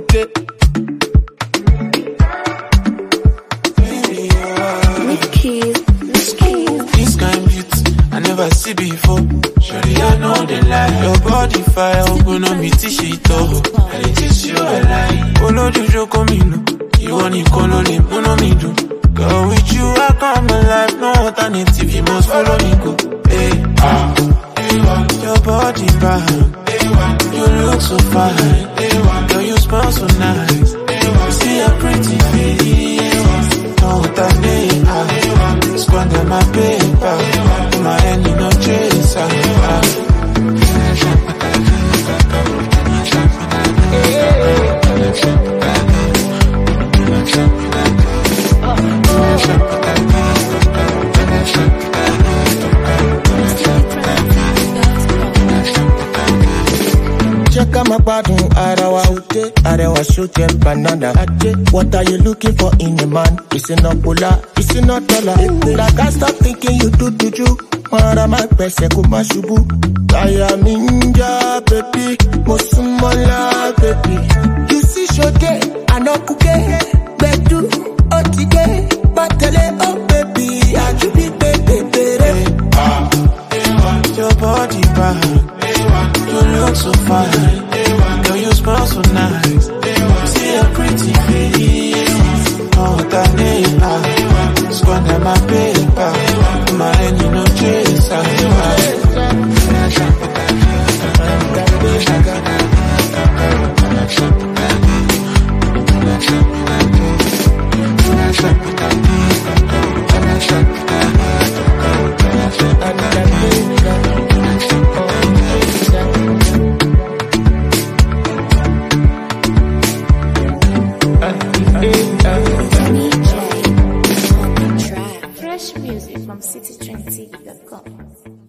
okay. This kind beauty I never see before. Surely I know the lie. Your body fire, open on me t-shirt up. And it is you I like. Olo jujo komino, you want it kolole, uno me do. Girl, with you I come alive, no alternative, you must follow me go. Hey, your body bad, you look so fine. Girl, you smell so nice. You see a pretty face, no alternate. Squander my paper, my hand in no chase. Check out my bottom, Arawa shoot them banana. What are you looking for in a man? It's not pula, it's not dollar. Like I stop thinking you do juju. Mara my pese kuma shubu. I am ninja baby, Mosumola baby. You see shote, I know cookie, bedu, otige, batele, oh baby, I should be baby. Your body bad. You look so fine, girl, you smell so nice. See a pretty face, no alternate. Squander my paper, my hand in no chase. Fresh music from citytrendtv.com.